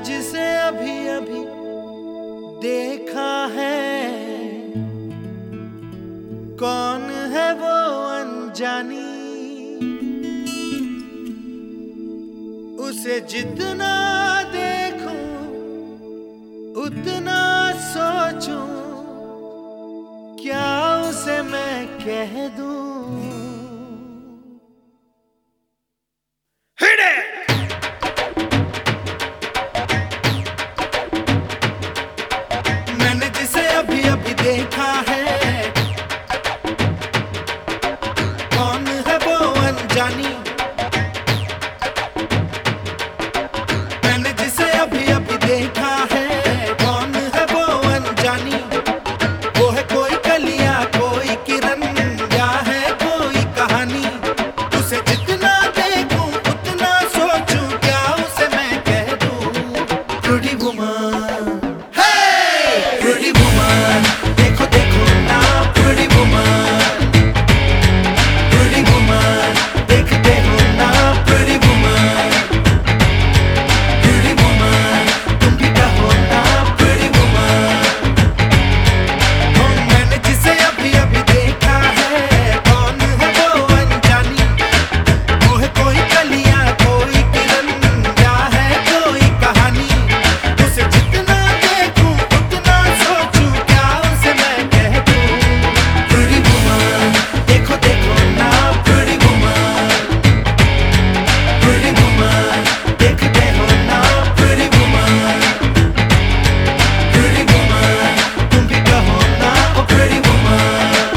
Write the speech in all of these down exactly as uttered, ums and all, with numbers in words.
जिसे अभी अभी देखा है, कौन है वो अनजानी। उसे जितना देखूं उतना सोचूं, क्या उसे मैं कह दूं। मैंने जिसे अभी अभी देखा है, कौन है वो अनजानी। मैंने जिसे अभी अभी देखा है, कौन है वो अनजानी। वो है कोई कलियां, कोई किरण, या है कोई कहानी। उसे जितना देखूं उतना सोचूं, क्या उसे मैं कह दूं। प्रिटी वुमन, प्रिटी वुमन, देखो देखो ना प्रिटी वुमन। प्रिटी वुमन, देखते हो ना प्रिटी वुमन। प्रिटी वुमन, तुम भी कहो ना प्रिटी वुमन। ओ मैंने जिसे अभी अभी देखा है, कौन है वो अनजानी। वो है कोई कलियां, कोई किरण, या है कोई कहानी। उसे जितना देखूं उतना सोचूं, क्या उसे मैं कह दूं। प्रिटी वुमन, देखो देखो ना प्रिटी वुमन। प्रिटी वुमन, देखते हो ना प्रिटी वुमन। प्रिटी वुमन, तुम भी कहो ना oh pretty woman.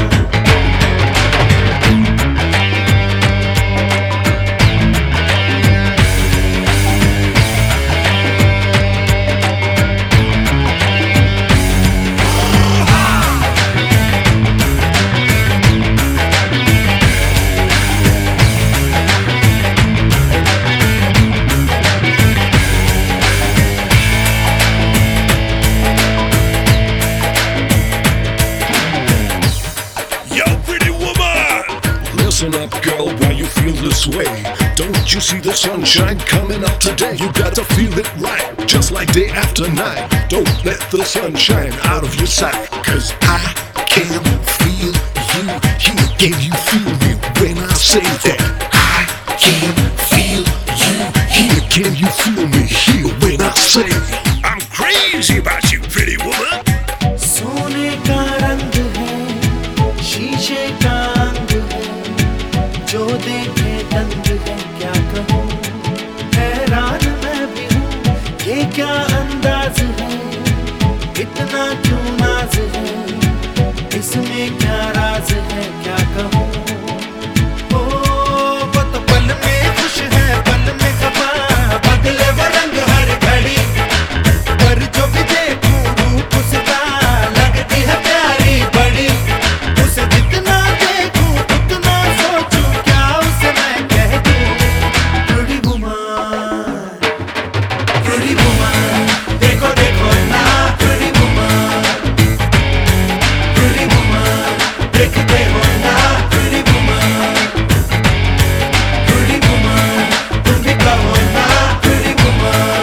Yo, pretty woman! Listen up, girl, why you feel this way? Don't you see the sunshine coming up today? You gotta feel it right, just like day after night. Don't let the sun shine out of your sight. Cause I can feel you here. Can you feel me when I say that? I can feel you here. Can you feel me here when I say I'm crazy about you, pretty woman? सोने का रंग है, शीशे का अंग है, जो देखे दंग है। क्या कहूँ, हैरान मैं भी हूँ, ये क्या अंदाज है। इतना क्यों नाज है, इसमें क्या राज है। क्या कहूँ, ओ वो तो पल में खुश है, पल में खफा, बदले वो रंग हर घड़ी। पर जो भी देखूं रूप उसका, लगती है प्यारी बड़ी। उसे जितना देखूं उतना सोचूं, क्या उसे मैं कह दूं। प्रिटी वुमन, प्रिटी वुमन, देखो देखो ना प्रिटी वुमन। प्रिटी वुमन, देखते हो ना प्रिटी वुमन। प्रिटी वुमन, तुम भी कहो ना प्रिटी वुमन।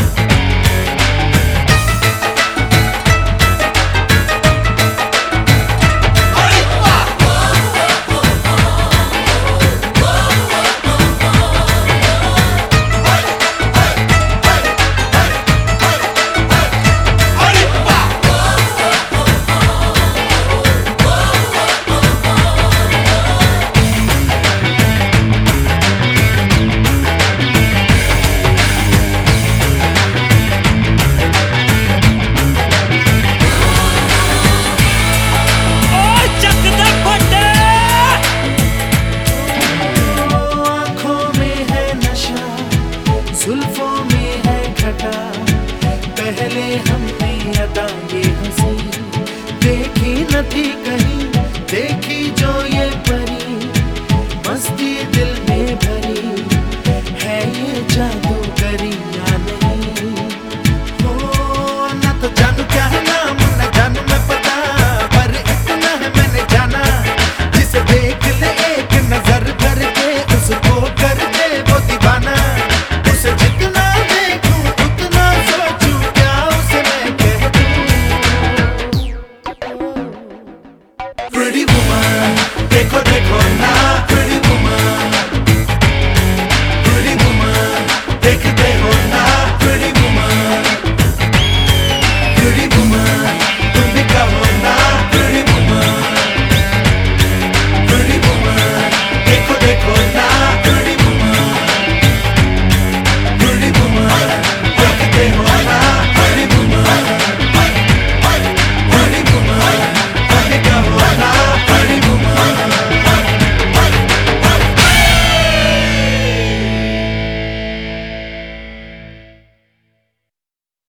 आँखों में है नशा, जुल्फों में है घटा। पहले हमने अदा ये हंसी देखी न थी कहीं, देखी जो ये परी। मस्ती दिल में भरी है, ये जादूगरी या नहीं। हो न तो जानू क्या है नाम, न जानू मैं पता, पर इतना है मैंने जाना। जिसे देख ले एक नजर करके, उसको कर दे वो दीवाना। उसे जितना देखूं उतना pretty woman, देखो देखो ना